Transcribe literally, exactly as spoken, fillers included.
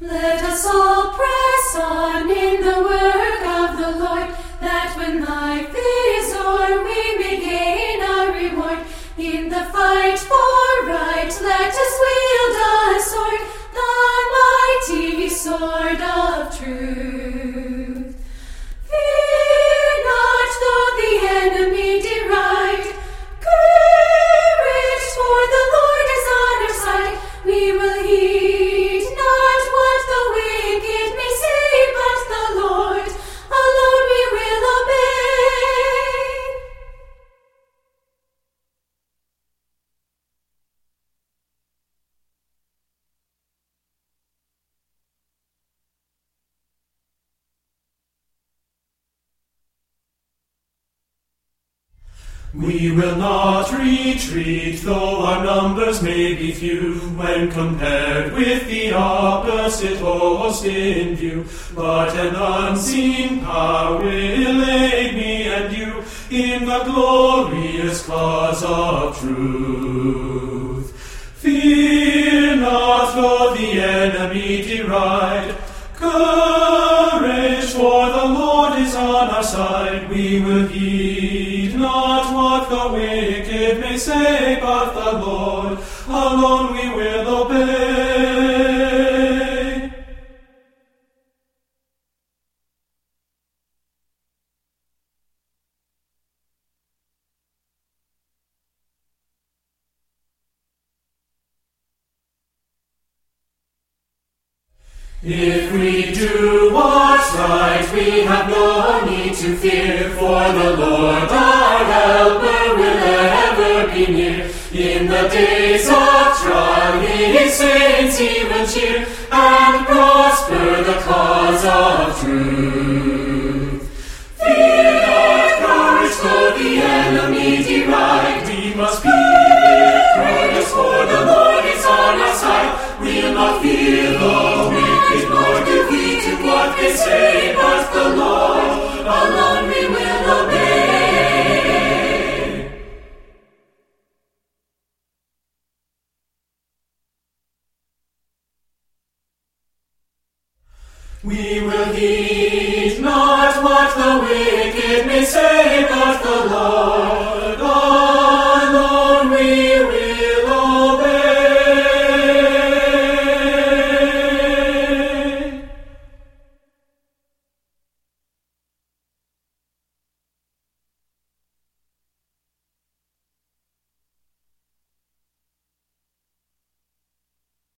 Let us all press on in the work of the Lord, that when life is o'er we may gain a reward. In the fight for right, let us wield a sword, the mighty sword of truth. Fear not though the enemy deride. Courage, for the Lord is on our side. We will heed not what the wicked may say, but the Lord alone we will obey. We will not retreat, though our numbers may be few, when compared with the opposite host in view. But an unseen power will aid me and you in the glorious cause of truth. Fear not, though the enemy deride. Courage, for the Lord is on our side. We will heed not what the wicked may say, but the Lord alone we will obey. If we do what's right, we have no need to fear, for the Lord our helper will ever be near. In the days of trial his saints he will cheer, and prosper the cause of truth. Fear not, courage, though the enemy deride. We must be victorious, for the Lord is on our side. We'll not fear the wicked, nor give heed to what they say, but the Lord alone we will obey. We will heed not what the wicked may say, but the Lord